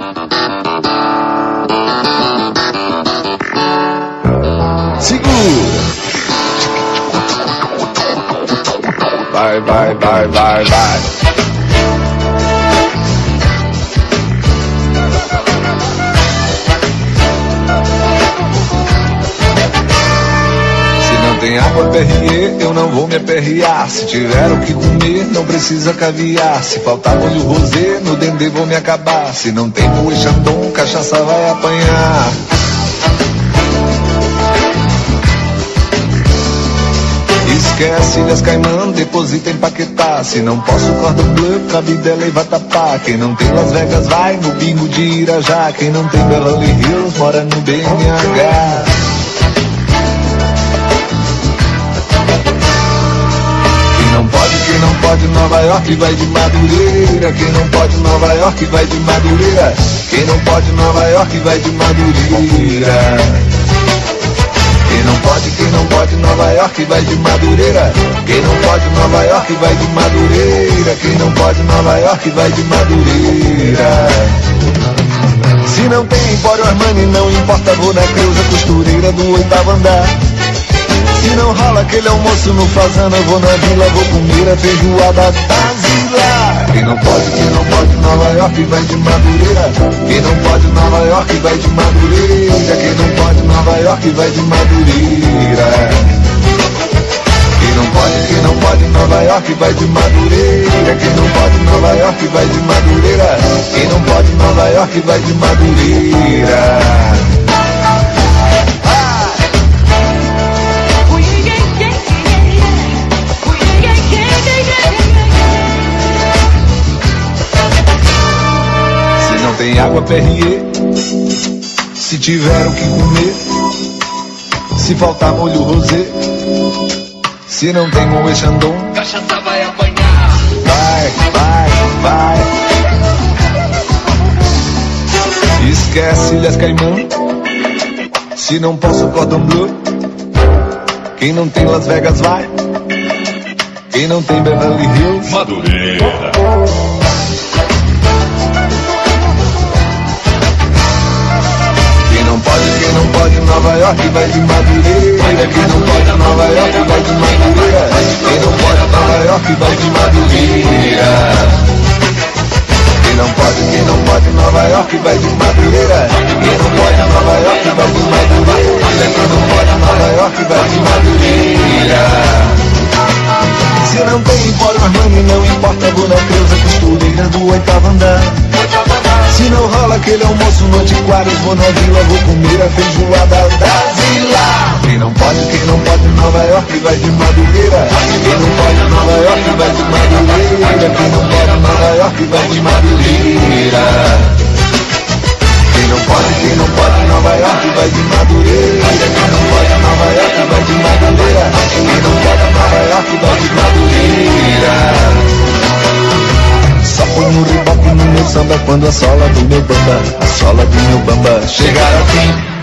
Segura. Vai, vai, vai, vai, vai. Tem água Perrier, eu não vou me aperrear. Se tiver o que comer, não precisa caviar. Se faltar molho rosé, no dendê vou me acabar. Se não tem Moët Chandon, cachaça vai apanhar. Esquece Ilhas Caimã, deposita em Paquetá. Se não posso Cordon Bleu, Cabidela e Vatapá. Quem não tem Las Vegas vai no bingo de Irajá. Quem não tem Beverly Hills mora no BNH. Quem não pode Nova York vai de Madureira. Quem não pode Nova York vai de Madureira. Quem não pode Nova York vai de Madureira. Quem não pode Nova York vai de Madureira. Quem não pode Nova York vai de Madureira. Quem não pode Nova York vai de Madureira. Se não tem Empório Armani, não importa, vou na Creuza Costureira do 8º andar. Se não rola aquele almoço no Fazano, eu vou na Vila, vou comer a feijoada da Zila. Quem não pode Nova York vai de Madureira. Quem não pode Nova York vai de Madureira. Quem não pode Nova York vai de Madureira. Quem não pode Nova York vai de Madureira. Quem não pode Nova York vai de Madureira. Quem não pode Nova York vai de Madureira. Tem água Perrier, se tiver o que comer. Se faltar molho rosé, se não tem Moët Chandon, cachaça vai apanhar. Vai, vai, vai. Esquece Ilhas Caimã, se não posso Cordon Bleu. Quem não tem Las Vegas vai. Quem não tem Beverly Hills, Madureira. Quem não pode Nova York vai de Madureira. Quem não pode Nova York vai de Madureira. Quem não pode Nova York vai de Madureira. Quem não pode Nova York vai de Madureira. Quem não pode Nova York vai de Madureira. Quem não pode Nova York vai de Madureira. Se não tem Empório Armani, não importa, vou na Creuza Costureira do 8º andar. Se não rola aquele almoço no Antiquários, vou na Vila, vou comer a feijoada da Zila. Quem não pode Nova York vai de Madureira. Quem não pode Nova York vai de Madureira. Quem não pode Nova York vai de Madureira. Quem não pode Nova York vai de Madureira. Quem não pode Nova York vai de Madureira. Quem não pode Nova York vai de Madureira. Só põe um reboque no meu samba quando a sola do meu bamba chegar ao fim.